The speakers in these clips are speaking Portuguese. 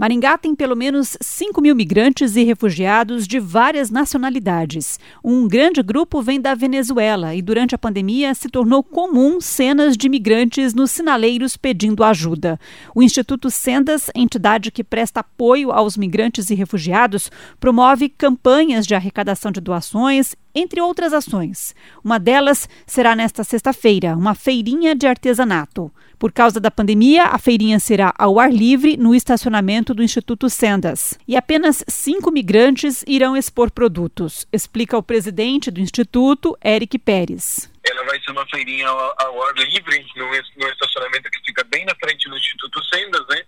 Maringá tem pelo menos 5.000 migrantes e refugiados de várias nacionalidades. Um grande grupo vem da Venezuela e durante a pandemia se tornou comum cenas de migrantes nos sinaleiros pedindo ajuda. O Instituto Sendas, entidade que presta apoio aos migrantes e refugiados, promove campanhas de arrecadação de doações, entre outras ações. Uma delas será nesta sexta-feira, uma feirinha de artesanato. Por causa da pandemia, a feirinha será ao ar livre no estacionamento do Instituto Sendas. E apenas 5 migrantes irão expor produtos, explica o presidente do Instituto, Eric Pérez. Ela vai ser uma feirinha ao ar livre no estacionamento que fica bem na frente do Instituto Sendas, né?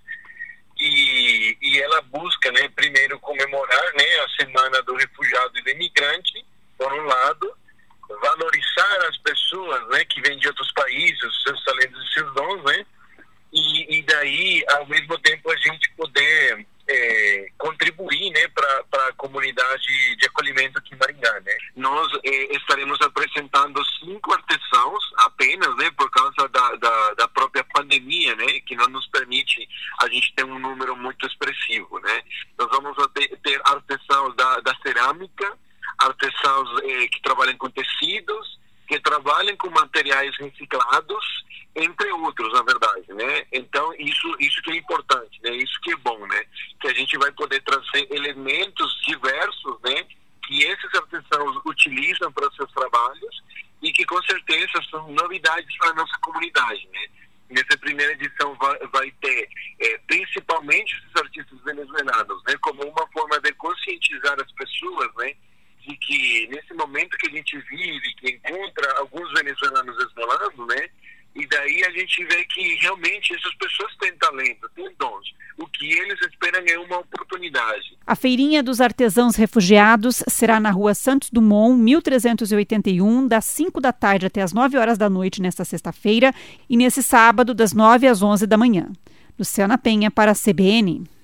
E ela busca, né, primeiro comemorar, né, a Semana do Refugiado e do Imigrante, por um lado, valorizar as pessoas, né, que vêm de outros países, seus talentos e seus dons, né, e daí, ao mesmo tempo, a gente poder contribuir, né, para a comunidade de acolhimento aqui em Maringá, né. Nós estaremos apresentando 5 artesãos apenas, né, por causa da própria pandemia, né, que não nos permite a gente ter um número muito expressivo, né. Nós vamos ter artesãos da cerâmica, artesãos que trabalham com tecidos, que trabalham com materiais reciclados, entre outros, na verdade, né? Então, isso que é importante, né? Isso que é bom, né? Que a gente vai poder trazer elementos diversos, né? Que esses artesãos utilizam para os seus trabalhos e que, com certeza, são novidades para a nossa comunidade, né? Nessa primeira edição vai ter principalmente esses artistas venezuelanos, né? Como uma forma de conscientizar as pessoas, né? De que nesse momento que a gente vive, que encontra alguns venezuelanos esmolando, né? E daí a gente vê que realmente essas pessoas têm talento, têm dons. O que eles esperam é uma oportunidade. A Feirinha dos Artesãos Refugiados será na Rua Santos Dumont, 1381, das 5 da tarde até as 9 horas da noite nesta sexta-feira e nesse sábado, das 9 às 11 da manhã. Luciana Penha para a CBN.